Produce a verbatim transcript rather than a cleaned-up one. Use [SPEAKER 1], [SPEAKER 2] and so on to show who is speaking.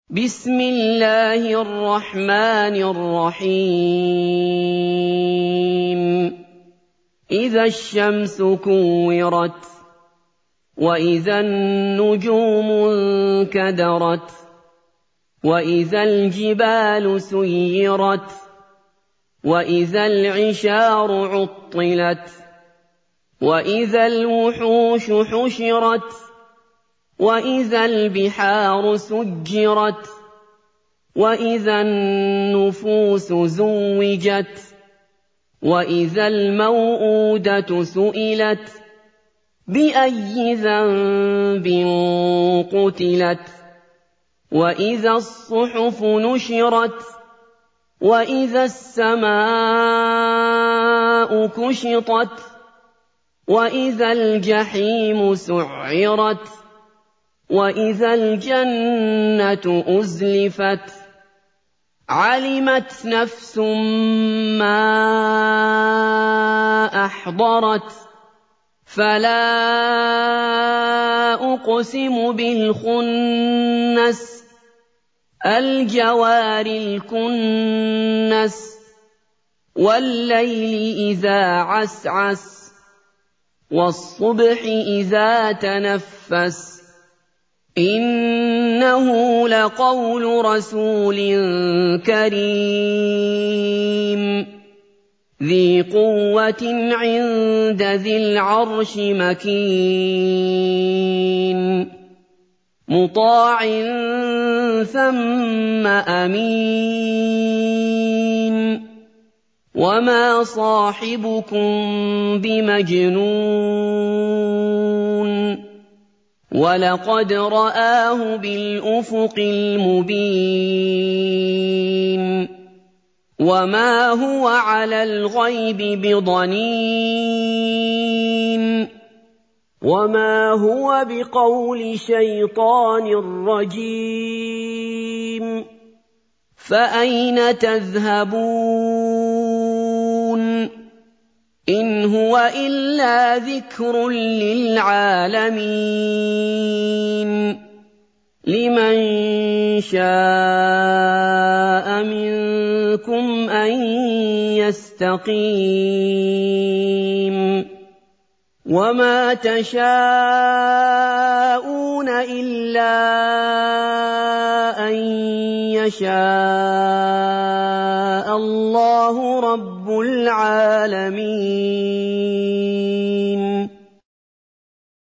[SPEAKER 1] بسم الله الرحمن الرحيم إذا الشمس كورت وإذا النجوم انكدرت وإذا الجبال سيرت وإذا العشار عطلت وإذا الوحوش حشرت وإذا البحار سجرت وإذا النفوس زوجت وإذا الموءودة سئلت بأي ذنب قتلت وإذا الصحف نشرت وإذا السماء كشطت وإذا الجحيم سعرت وإذا الجنة أزلفت علمت نفس ما أحضرت فلا أقسم بالخنس الجوار الكنس والليل إذا عسعس والصبح إذا تنفس إنه لقول رسول كريم ذي قوة عند ذي العرش مكين مطاع ثم أمين وما صاحبكم بمجنون وَلَقَدْ رَآهُ بِالْأُفُقِ الْمُبِينِ وَمَا هُوَ عَلَى الْغَيْبِ بِضَنِينٍ وَمَا هُوَ بِقَوْلِ شَيْطَانٍ رَّجِيمٍ فَأَيْنَ تَذْهَبُونَ إِنْ هُوَ إِلَّا ذِكْرٌ لِّلْعَالَمِينَ لِمَن شَاءَ مِنكُمْ أَن يَسْتَقِيمَ وَمَا تَشَاءُونَ إِلَّا أَن يَشَاءَ اللَّهُ رَبُّ الْعَالَمِينَ